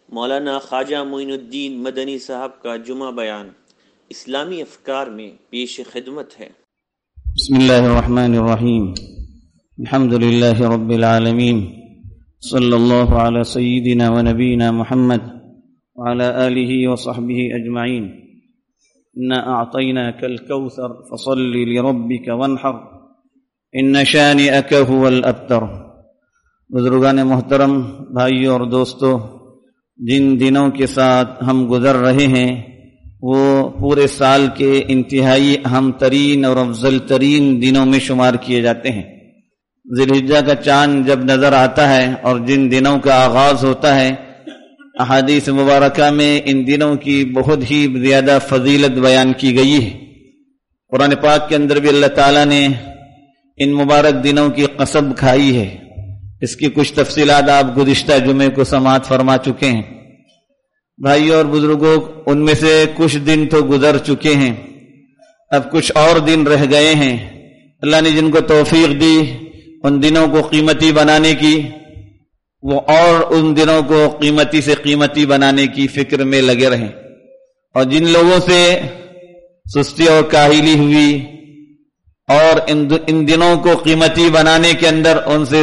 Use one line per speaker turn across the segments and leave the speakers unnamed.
مولانا خواجہ معین الدین مدنی صاحب کا جمعہ بیان اسلامی افکار میں پیش خدمت ہے۔
بسم اللہ الرحمن الرحیم، الحمد للہ رب العالمین، صلی اللہ علی سیدنا و نبینا محمد وعلی آلہ وصحبہ اجمعین۔ انا اعطیناک الکوثر فصل لربک وانحر ان شانئک هو الابتر۔ بزرگان محترم، بھائیوں اور دوستو، جن دنوں کے ساتھ ہم گزر رہے ہیں وہ پورے سال کے انتہائی اہم ترین اور افضل ترین دنوں میں شمار کیے جاتے ہیں۔ ذی الحجہ کا چاند جب نظر آتا ہے اور جن دنوں کا آغاز ہوتا ہے، احادیث مبارکہ میں ان دنوں کی بہت ہی زیادہ فضیلت بیان کی گئی ہے۔ قرآن پاک کے اندر بھی اللہ تعالیٰ نے ان مبارک دنوں کی قسم کھائی ہے۔ اس کی کچھ تفصیلات آپ گزشتہ جمعے کو سماعت فرما چکے ہیں۔ بھائیوں اور بزرگوں، ان میں سے کچھ دن تو گزر چکے ہیں، اب کچھ اور دن رہ گئے ہیں۔ اللہ نے جن کو توفیق دی ان دنوں کو قیمتی بنانے کی، وہ اور ان دنوں کو قیمتی سے قیمتی بنانے کی فکر میں لگے رہیں، اور جن لوگوں سے سستی اور کاہلی ہوئی اور ان دنوں کو قیمتی بنانے کے اندر ان سے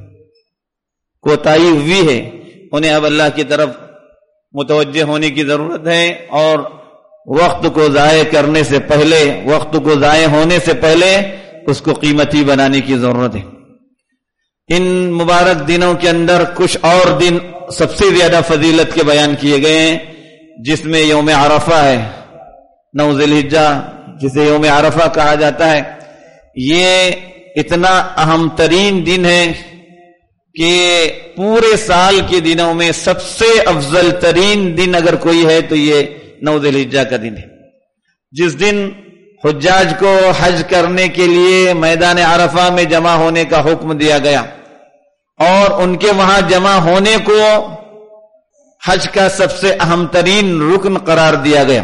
کوتاہی ہوئی ہے، انہیں اب اللہ کی طرف متوجہ ہونے کی ضرورت ہے، اور وقت کو ضائع کرنے سے پہلے، وقت کو ضائع ہونے سے پہلے اس کو قیمتی بنانے کی ضرورت ہے۔ ان مبارک دنوں کے اندر کچھ اور دن سب سے زیادہ فضیلت کے بیان کیے گئے ہیں، جس میں یوم عرفہ ہے، 9 ذی الحجہ جسے یوم عرفہ کہا جاتا ہے۔ یہ اتنا اہم ترین دن ہے کہ پورے سال کے دنوں میں سب سے افضل ترین دن اگر کوئی ہے تو یہ 9 ذی الحجہ کا دن ہے، جس دن حجاج کو حج کرنے کے لیے میدان عرفہ میں جمع ہونے کا حکم دیا گیا، اور ان کے وہاں جمع ہونے کو حج کا سب سے اہم ترین رکن قرار دیا گیا۔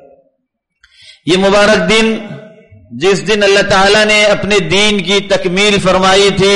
یہ مبارک دن، جس دن اللہ تعالیٰ نے اپنے دین کی تکمیل فرمائی تھی،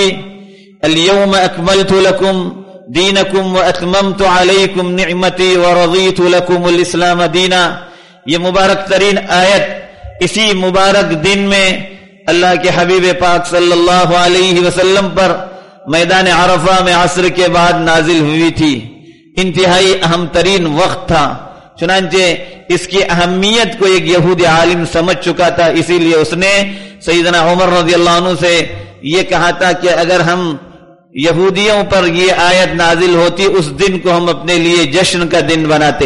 اليوم اکملت لکم دینکم واتممت علیکم نعمتی ورضیت لکم الاسلام دینا، یہ مبارک ترین آیت اسی مبارک دن میں اللہ کے حبیب پاک صلی اللہ علیہ وسلم پر میدان عرفہ میں عصر کے بعد نازل ہوئی تھی۔ انتہائی اہم ترین وقت تھا، چنانچہ اس کی اہمیت کو ایک یہودی عالم سمجھ چکا تھا، اسی لیے اس نے سیدنا عمر رضی اللہ عنہ سے یہ کہا تھا کہ اگر ہم یہودیوں پر یہ آیت نازل ہوتی، اس دن کو ہم اپنے لیے جشن کا دن بناتے،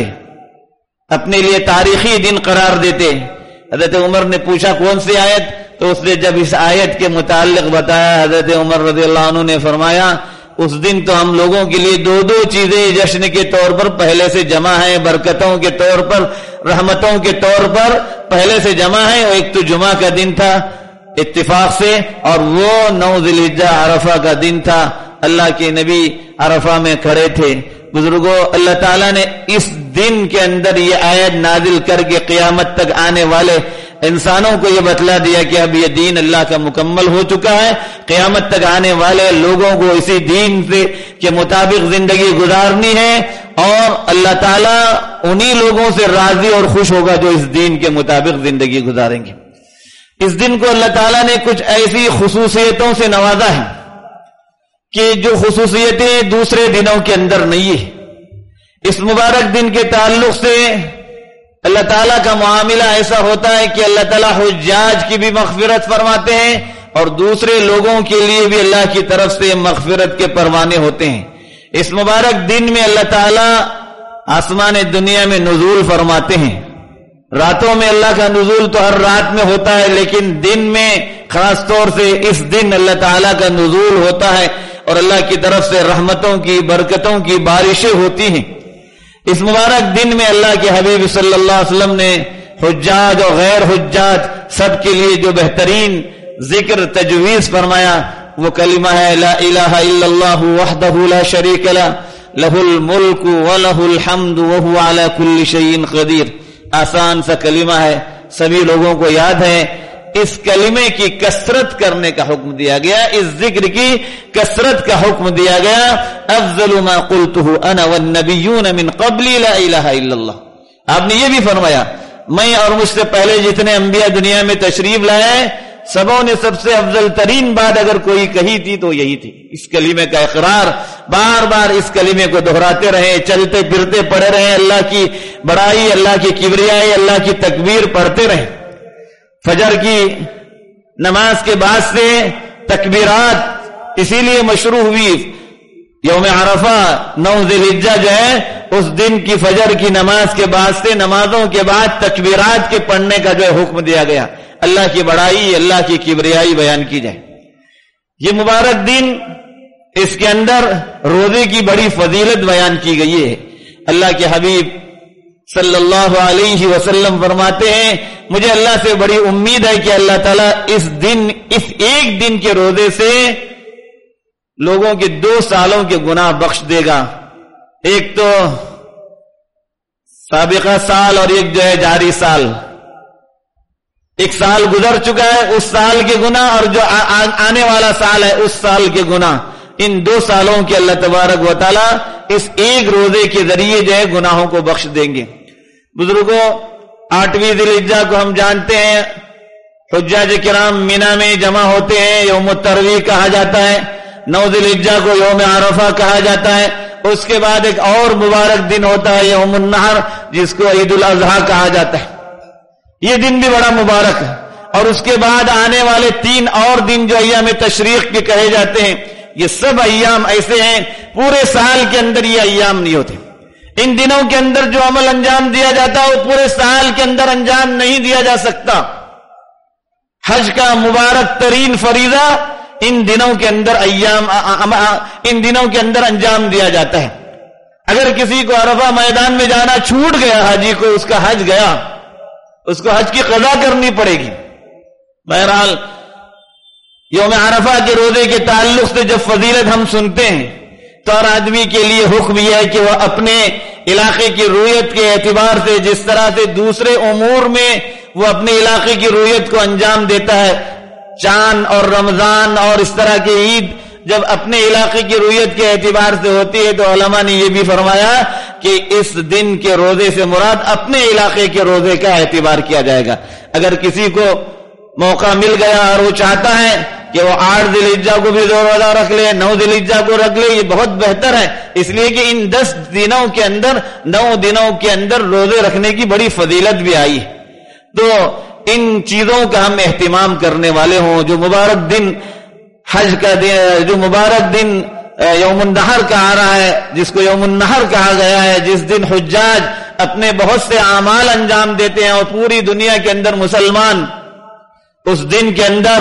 اپنے لیے تاریخی دن قرار دیتے۔ حضرت عمر نے پوچھا کون سی آیت، تو اس نے جب اس آیت کے متعلق بتایا، حضرت عمر رضی اللہ عنہ نے فرمایا اس دن تو ہم لوگوں کے لیے دو چیزیں جشن کے طور پر پہلے سے جمع ہیں، برکتوں کے طور پر، رحمتوں کے طور پر پہلے سے جمع ہیں۔ ایک تو جمعہ کا دن تھا اتفاق سے، اور وہ 9 ذی الحجہ عرفہ کا دن تھا۔ اللہ کے نبی عرفہ میں کھڑے تھے۔ بزرگوں، اللہ تعالیٰ نے اس دن کے اندر یہ آیت نازل کر کے قیامت تک آنے والے انسانوں کو یہ بتلا دیا کہ اب یہ دین اللہ کا مکمل ہو چکا ہے، قیامت تک آنے والے لوگوں کو اسی دین کے مطابق زندگی گزارنی ہے، اور اللہ تعالیٰ انہی لوگوں سے راضی اور خوش ہوگا جو اس دین کے مطابق زندگی گزاریں گے۔ اس دن کو اللہ تعالیٰ نے کچھ ایسی خصوصیتوں سے نوازا ہے کہ جو خصوصیتیں دوسرے دنوں کے اندر نہیں ہے۔ اس مبارک دن کے تعلق سے اللہ تعالیٰ کا معاملہ ایسا ہوتا ہے کہ اللہ تعالیٰ حجاج کی بھی مغفرت فرماتے ہیں، اور دوسرے لوگوں کے لیے بھی اللہ کی طرف سے مغفرت کے پروانے ہوتے ہیں۔ اس مبارک دن میں اللہ تعالیٰ آسمان دنیا میں نزول فرماتے ہیں۔ راتوں میں اللہ کا نزول تو ہر رات میں ہوتا ہے، لیکن دن میں خاص طور سے اس دن اللہ تعالیٰ کا نزول ہوتا ہے، اور اللہ کی طرف سے رحمتوں کی، برکتوں کی بارشیں ہوتی ہیں۔ اس مبارک دن میں اللہ کے حبیب صلی اللہ علیہ وسلم نے حجاج اور غیر حجاج سب کے لیے جو بہترین ذکر تجویز فرمایا وہ کلمہ ہے لا الہ الا اللہ وحدہ لا شریک لہ لہ الملک ولہ الحمد وہو علی کل شیء قدیر۔ آسان سا کلمہ ہے، سبھی لوگوں کو یاد ہے۔ اس کلمے کی کثرت کرنے کا حکم دیا گیا، اس ذکر کی کثرت کا حکم دیا گیا. افضل ما قلته انا والنبیون من قبلی لا الہ الا اللہ. آپ نے یہ بھی فرمایا میں اور مجھ سے پہلے جتنے انبیاء دنیا میں تشریف لائے سبوں نے سب سے افضل ترین بات اگر کوئی کہی تھی تو یہی تھی. اس کلمے کا اقرار، بار بار اس کلمے کو دہراتے رہے، چلتے پھرتے پڑھے رہے، اللہ کی بڑائی، اللہ کی کبریائی، اللہ کی تکبیر پڑھتے رہے. فجر کی نماز کے بعد سے تکبیرات اسی لیے مشروع ہوئی. یوم عرفہ 9 ذی الحجہ جو ہے اس دن کی فجر کی نماز کے بعد سے نمازوں کے بعد تکبیرات کے پڑھنے کا جو ہے حکم دیا گیا. اللہ کی بڑائی، اللہ کی کبریائی بیان کی جائے. یہ مبارک دن، اس کے اندر روزے کی بڑی فضیلت بیان کی گئی ہے. اللہ کے حبیب صلی اللہ علیہ وسلم فرماتے ہیں مجھے اللہ سے بڑی امید ہے کہ اللہ تعالیٰ اس ایک دن کے روزے سے لوگوں کے 2 سالوں کے گناہ بخش دے گا. ایک تو سابقہ سال اور ایک جو ہے جاری سال. ایک سال گزر چکا ہے اس سال کے گناہ، اور جو آنے والا سال ہے اس سال کے گناہ. ان 2 سالوں کے اللہ تبارک و تعالی اس ایک روزے کے ذریعے جو ہے گناہوں کو بخش دیں گے. بزرگوں، 8ویں ذی الحجہ کو ہم جانتے ہیں حجاج کرام مینا میں جمع ہوتے ہیں، یوم الترویہ کہا جاتا ہے. 9 ذی الحجہ کو یوم عرفہ کہا جاتا ہے. اس کے بعد ایک اور مبارک دن ہوتا ہے یوم النحر، جس کو عید الاضحیٰ کہا جاتا ہے. یہ دن بھی بڑا مبارک ہے. اور اس کے بعد آنے والے 3 اور دن جو ایام تشریق کے کہے جاتے ہیں، یہ سب ایام ایسے ہیں پورے سال کے اندر یہ ایام نہیں ہوتے. ان دنوں کے اندر جو عمل انجام دیا جاتا ہے وہ پورے سال کے اندر انجام نہیں دیا جا سکتا. حج کا مبارک ترین فریضہ ان دنوں کے اندر انجام دیا جاتا ہے. اگر کسی کو عرفہ میدان میں جانا چھوٹ گیا، حاجی کو اس کا حج گیا، اس کو حج کی قضا کرنی پڑے گی. بہرحال یوم عرفہ کے روزے کے تعلق سے جب فضیلت ہم سنتے ہیں تو ہر آدمی کے لیے حکم یہ ہے کہ وہ اپنے علاقے کی رویت کے اعتبار سے جس طرح سے دوسرے امور میں وہ اپنے علاقے کی رویت کو انجام دیتا ہے، چاند اور رمضان اور اس طرح کی عید جب اپنے علاقے کی رویت کے اعتبار سے ہوتی ہے تو علماء نے یہ بھی فرمایا کہ اس دن کے روزے سے مراد اپنے علاقے کے روزے کا اعتبار کیا جائے گا. اگر کسی کو موقع مل گیا اور وہ چاہتا ہے کہ وہ 8 ذی الحجہ کو بھی روزہ رکھ لے، 9 ذی الحجہ کو رکھ لے، یہ بہت بہتر ہے، اس لیے کہ ان 10 دنوں کے اندر 9 دنوں کے اندر روزے رکھنے کی بڑی فضیلت بھی آئی ہے. تو ان چیزوں کا ہم اہتمام کرنے والے ہوں. جو مبارک دن حج کا دن، جو مبارک دن یوم النحر کا آ رہا ہے، جس کو یوم النحر کہا گیا ہے، جس دن حجاج اپنے بہت سے اعمال انجام دیتے ہیں اور پوری دنیا کے اندر مسلمان اس دن کے اندر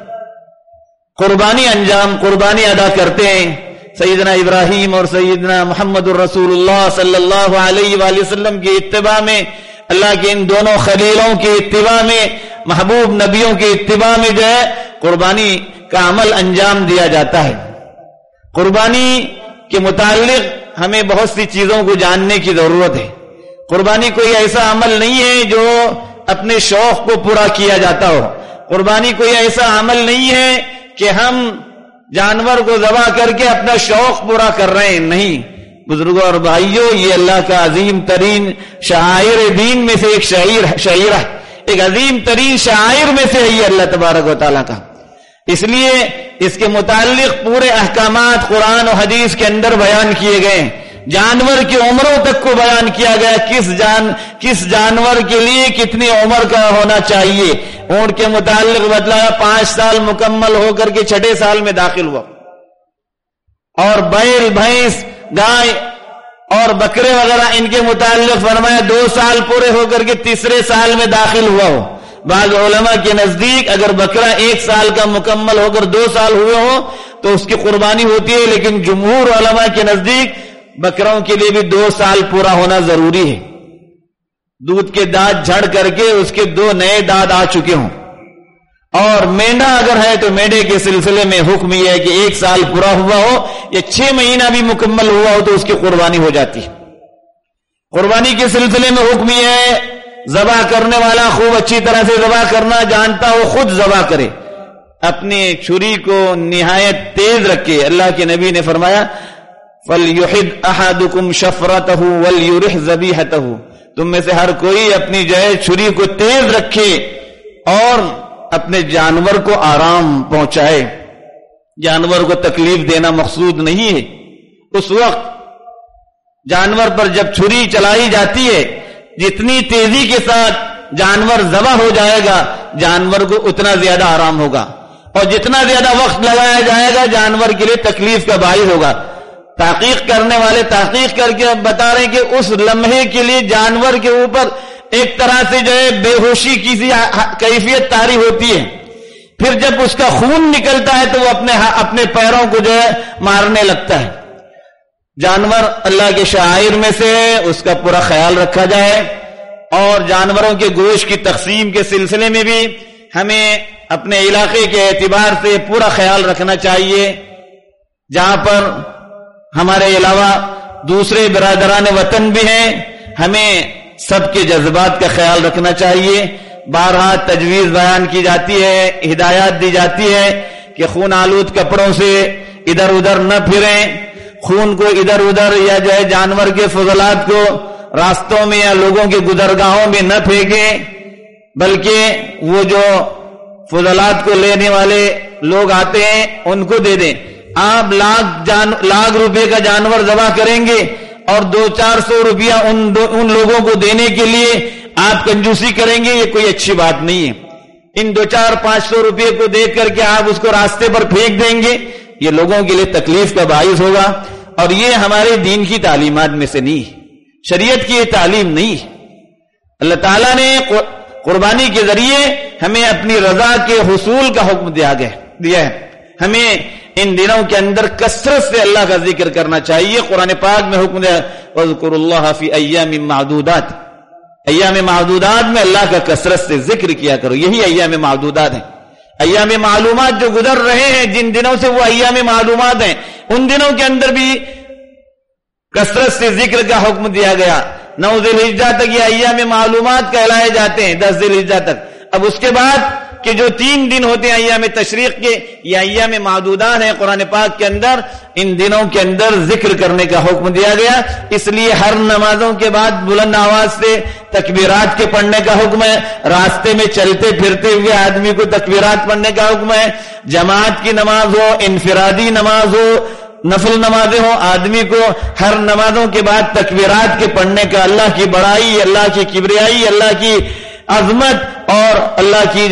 قربانی ادا کرتے ہیں. سیدنا ابراہیم اور سیدنا محمد الرسول اللہ صلی اللہ علیہ وآلہ وسلم کی اتباع میں، اللہ کے ان دونوں خلیلوں کی اتباع میں، محبوب نبیوں کی اتباع میں جو ہے قربانی کا عمل انجام دیا جاتا ہے. قربانی کے متعلق ہمیں بہت سی چیزوں کو جاننے کی ضرورت ہے. قربانی کوئی ایسا عمل نہیں ہے جو اپنے شوق کو پورا کیا جاتا ہو. قربانی کوئی ایسا عمل نہیں ہے کہ ہم جانور کو ذبح کر کے اپنا شوق پورا کر رہے ہیں. نہیں بزرگوں اور بھائیوں، یہ اللہ کا عظیم ترین شعائر دین میں سے ایک شعائر ہے، ایک عظیم ترین شعائر میں سے ہے یہ اللہ تبارک و تعالیٰ کا. اس لیے اس کے متعلق پورے احکامات قرآن و حدیث کے اندر بیان کیے گئے ہیں. جانور کی عمروں تک کو بیان کیا گیا، کس جانور کے لیے کتنی عمر کا ہونا چاہیے. اونٹ کے متعلق بتلایا 5 سال مکمل ہو کر کے 6 سال میں داخل ہوا، اور بیل، بھینس، گائے اور بکرے وغیرہ ان کے متعلق فرمایا 2 سال پورے ہو کر کے 3 سال میں داخل ہوا ہو. بعض علماء کے نزدیک اگر بکرا 1 سال کا مکمل ہو کر 2 سال ہوئے ہو تو اس کی قربانی ہوتی ہے، لیکن جمہور علماء کے نزدیک بکروں کے لیے بھی 2 سال پورا ہونا ضروری ہے. دودھ کے دانت جھڑ کر کے اس کے 2 نئے دانت آ چکے ہوں. اور مینڈا اگر ہے تو مینڈے کے سلسلے میں حکم یہ ہے کہ 1 سال پورا ہوا ہو یا 6 مہینہ بھی مکمل ہوا ہو تو اس کی قربانی ہو جاتی ہے. قربانی کے سلسلے میں حکم یہ ہے ذبح کرنے والا خوب اچھی طرح سے ذبح کرنا جانتا ہو خود ذبح کرے، اپنی چھری کو نہایت تیز رکھے۔ اللہ کے نبی نے فرمایا فَلْيُحِدْ أَحَدُكُمْ شَفْرَتَهُ وَلْيُرِحْ ذَبِيحَتَهُ، تم میں سے ہر کوئی اپنی چھری کو تیز رکھے اور اپنے جانور کو آرام پہنچائے۔ جانور کو تکلیف دینا مقصود نہیں ہے۔ اس وقت جانور پر جب چھری چلائی جاتی ہے، جتنی تیزی کے ساتھ جانور ذبح ہو جائے گا جانور کو اتنا زیادہ آرام ہوگا، اور جتنا زیادہ وقت لگایا جائے گا جانور کے لیے تکلیف کا باعث ہوگا۔ تحقیق کرنے والے تحقیق کر کے بتا رہے ہیں کہ اس لمحے کے لیے جانور کے اوپر ایک طرح سے بے ہوشی کی سی کیفیت طاری ہوتی ہے، پھر جب اس کا خون نکلتا ہے تو وہ اپنے پیروں کو مارنے لگتا ہے۔ جانور اللہ کے شعائر میں سے اس کا پورا خیال رکھا جائے، اور جانوروں کے گوشت کی تقسیم کے سلسلے میں بھی ہمیں اپنے علاقے کے اعتبار سے پورا خیال رکھنا چاہیے۔ جہاں پر ہمارے علاوہ دوسرے برادران وطن بھی ہیں، ہمیں سب کے جذبات کا خیال رکھنا چاہیے۔ بارہا تجویز بیان کی جاتی ہے، ہدایات دی جاتی ہے کہ خون آلود کپڑوں سے ادھر ادھر نہ پھریں، خون کو ادھر ادھر یا جانور کے فضلات کو راستوں میں یا لوگوں کے گزرگاہوں میں نہ پھینکیں، بلکہ وہ جو فضلات کو لینے والے لوگ آتے ہیں ان کو دے دیں۔ آپ لاکھ روپے کا جانور ذبح کریں گے اور 200-400 روپیہ ان لوگوں کو دینے کے لیے آپ کنجوسی کریں گے، یہ کوئی اچھی بات نہیں ہے۔ ان 200-500 روپے کو دے کر کے آپ اس کو راستے پر پھینک دیں گے، یہ لوگوں کے لیے تکلیف کا باعث ہوگا، اور یہ ہمارے دین کی تعلیمات میں سے نہیں، شریعت کی یہ تعلیم نہیں۔ اللہ تعالیٰ نے قربانی کے ذریعے ہمیں اپنی رضا کے حصول کا حکم دیا ہے۔ ہمیں ان دنوں کے اندر کثرت سے اللہ کا ذکر کرنا چاہیے۔ قرآن پاک میں حکم دیا وَاذْكُرُوا اللَّهَ فِي أَيَّامٍ مَعْدُودَاتٍ، ایام معدودات میں اللہ کا کثرت سے ذکر کیا کرو، یہی ایام معدودات ہیں۔ ایام معلومات جو گزر رہے ہیں جن دنوں سے وہ ایام معلومات ہیں، ان دنوں کے اندر بھی کثرت سے ذکر کا حکم دیا گیا۔ 9 ذی الحجہ تک یہ ایام معلومات کہلائے جاتے ہیں، 10 ذی الحجہ تک۔ اب اس کے بعد کہ جو 3 دن ہوتے ہیں ایام تشریق کے، یہ ایام معدودات ہیں۔ قرآن پاک کے اندر ان دنوں کے اندر ذکر کرنے کا حکم دیا گیا، اس لیے ہر نمازوں کے بعد بلند آواز سے تکبیرات کے پڑھنے کا حکم ہے۔ راستے میں چلتے پھرتے ہوئے آدمی کو تکبیرات پڑھنے کا حکم ہے۔ جماعت کی نماز ہو، انفرادی نماز ہو، نفل نمازیں ہوں، آدمی کو ہر نمازوں کے بعد تکبیرات کے پڑھنے کا، اللہ کی بڑائی، اللہ کی کبریائی، اللہ کی عظمت اور اللہ کی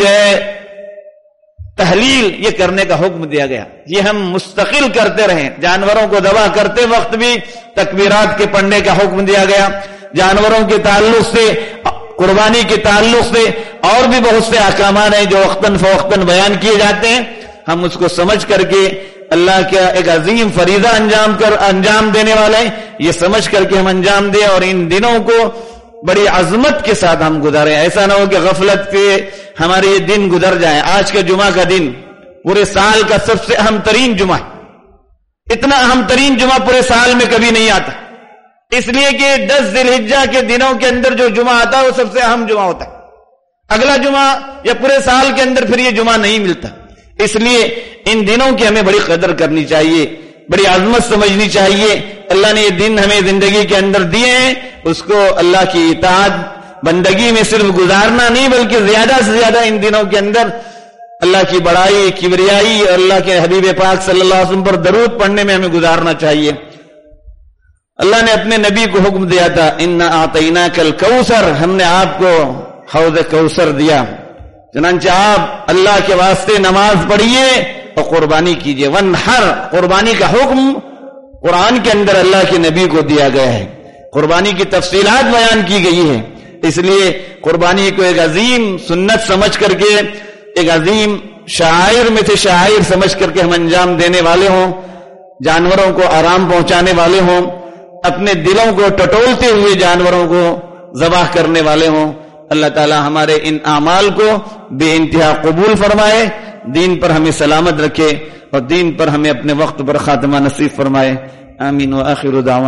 تحلیل یہ کرنے کا حکم دیا گیا۔ یہ ہم مستقل کرتے رہیں۔ جانوروں کو ذبح کرتے وقت بھی تکبیرات کے پڑھنے کا حکم دیا گیا۔ جانوروں کے تعلق سے، قربانی کے تعلق سے اور بھی بہت سے احکامات ہیں جو وقتاً فوقتاً بیان کیے جاتے ہیں۔ ہم اس کو سمجھ کر کے اللہ کا ایک عظیم فریضہ انجام دینے والے ہیں، یہ سمجھ کر کے ہم انجام دیں اور ان دنوں کو بڑی عظمت کے ساتھ ہم گزاریں۔ ایسا نہ ہو کہ غفلت کے ہمارے یہ دن گزر جائیں۔ آج کا جمعہ کا دن پورے سال کا سب سے اہم ترین جمعہ، اتنا اہم ترین جمعہ پورے سال میں کبھی نہیں آتا، اس لیے کہ 10 ذی الحجہ کے دنوں کے اندر جو جمعہ آتا ہے وہ سب سے اہم جمعہ ہوتا ہے۔ اگلا جمعہ یا پورے سال کے اندر پھر یہ جمعہ نہیں ملتا، اس لیے ان دنوں کی ہمیں بڑی قدر کرنی چاہیے، بڑی عظمت سمجھنی چاہیے۔ اللہ نے یہ دن ہمیں زندگی کے اندر دیے ہیں، اس کو اللہ کی اطاعت بندگی میں صرف گزارنا نہیں بلکہ زیادہ سے زیادہ ان دنوں کے اندر اللہ کی بڑائی، کبریائی اور اللہ کے حبیب پاک صلی اللہ علیہ وسلم پر درود پڑھنے میں ہمیں گزارنا چاہیے۔ اللہ نے اپنے نبی کو حکم دیا تھا اِنَّا أَعْطَيْنَاكَ الْكَوْثَرَ، ہم نے آپ کو حوض کوثر دیا، چنانچہ آپ اللہ کے واسطے نماز پڑھیے اور قربانی کیجیے۔ وَانْحَرْ، قربانی کا حکم قرآن کے اندر اللہ کے نبی کو دیا گیا ہے، قربانی کی تفصیلات بیان کی گئی ہے، اس لیے قربانی کو ایک عظیم سنت سمجھ کر کے، ایک عظیم شعائر میں سے شعائر سمجھ کر کے ہم انجام دینے والے ہوں، جانوروں کو آرام پہنچانے والے ہوں، اپنے دلوں کو ٹٹولتے ہوئے جانوروں کو ذبح کرنے والے ہوں۔ اللہ تعالی ہمارے ان اعمال کو بے انتہا قبول فرمائے، دین پر ہمیں سلامت رکھے اور دین پر ہمیں اپنے وقت پر خاتمہ نصیب فرمائے۔ آمین۔ وآخر دعوانا